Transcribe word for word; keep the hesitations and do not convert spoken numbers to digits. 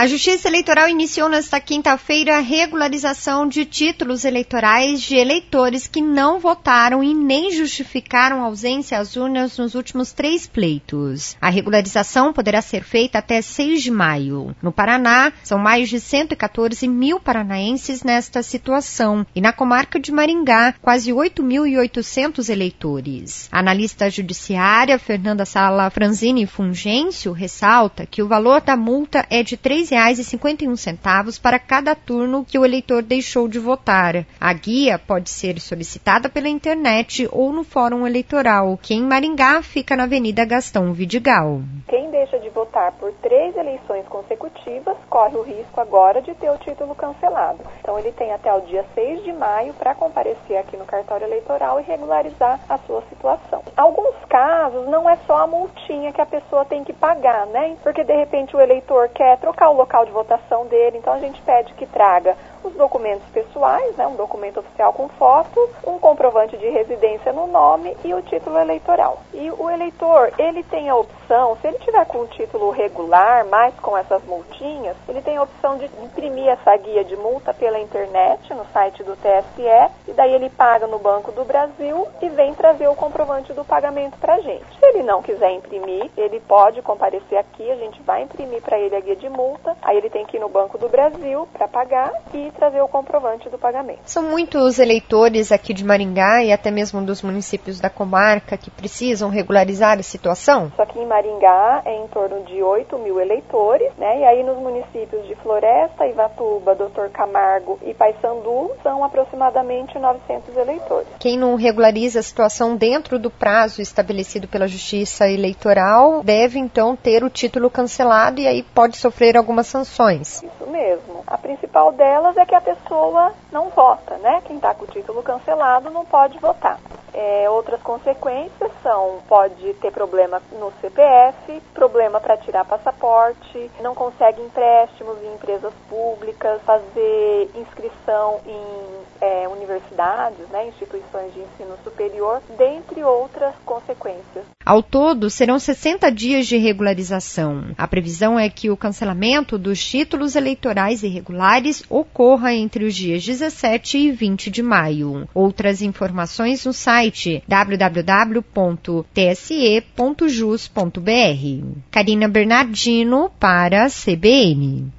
A Justiça Eleitoral iniciou nesta quinta-feira a regularização de títulos eleitorais de eleitores que não votaram e nem justificaram ausência às urnas nos últimos três pleitos. A regularização poderá ser feita até seis de maio. No Paraná, são mais de cento e quatorze mil paranaenses nesta situação e na comarca de Maringá, quase oito mil e oitocentos eleitores. A analista judiciária Fernanda Sala Franzini Fungêncio ressalta que o valor da multa é de três reais e cinquenta e um centavos para cada turno que o eleitor deixou de votar. A guia pode ser solicitada pela internet ou no Fórum Eleitoral, que em Maringá fica na Avenida Gastão Vidigal. Quem deixa de votar por três eleições consecutivas corre o risco agora de ter o título cancelado. Então ele tem até o dia seis de maio para comparecer aqui no cartório eleitoral e regularizar a sua situação. Alguns casos não é só a multinha que a pessoa tem que pagar, né? Porque de repente o eleitor quer trocar o local de votação dele, então a gente pede que traga os documentos pessoais, né, um documento oficial com foto, um comprovante de residência no nome e o título eleitoral. E o eleitor, ele tem a opção, se ele tiver com um título regular, mais com essas multinhas, ele tem a opção de imprimir essa guia de multa pela internet, no site do T S E, e daí ele paga no Banco do Brasil e vem trazer o comprovante do pagamento pra gente. Se ele não quiser imprimir, ele pode comparecer aqui, a gente vai imprimir para ele a guia de multa, aí ele tem que ir no Banco do Brasil para pagar e trazer o comprovante do pagamento. São muitos eleitores aqui de Maringá e até mesmo dos municípios da comarca que precisam regularizar a situação? Só que em Maringá é em torno de oito mil eleitores, né? E aí nos municípios de Floresta, Ivatuba, doutor Camargo e Paissandu são aproximadamente novecentos eleitores. Quem não regulariza a situação dentro do prazo estabelecido pela Justiça Eleitoral deve então ter o título cancelado e aí pode sofrer algumas sanções. Isso mesmo. A principal delas é que a pessoa não vota, né? Quem está com o título cancelado não pode votar. É, outras consequências são, pode ter problema no C P F, problema para tirar passaporte, não consegue empréstimos em empresas públicas, fazer inscrição em é, universidades, né, instituições de ensino superior, dentre outras consequências. Ao todo, serão sessenta dias de regularização. A previsão é que o cancelamento dos títulos eleitorais irregulares ocorra entre os dias dezessete e vinte de maio. Outras informações no site w w w ponto t s e ponto jus ponto b r. Karina Bernardino para a C B N.